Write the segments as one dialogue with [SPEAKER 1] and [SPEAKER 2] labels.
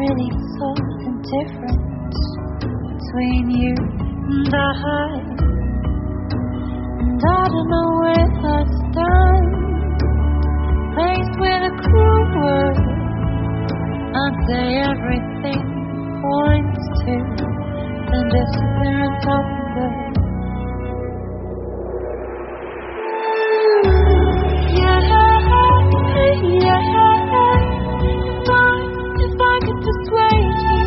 [SPEAKER 1] really saw the difference between you and I. And I don't know where I stand, faced with a cruel world. I'd say everything points to the disappearance of the if I could persuade you,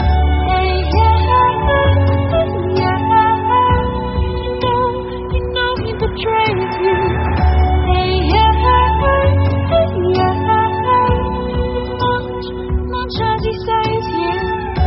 [SPEAKER 1] you know he betrays you. Much as he saves you.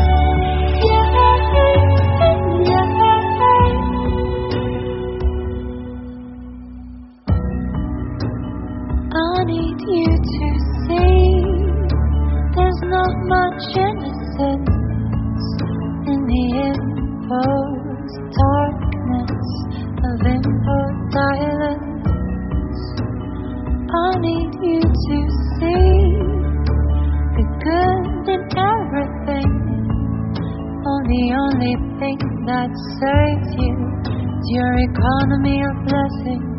[SPEAKER 1] I need you to see there's not much innocence in the imposed darkness of imposed silence. I need you to see the good in everything. The only thing that saves you is your economy of blessings.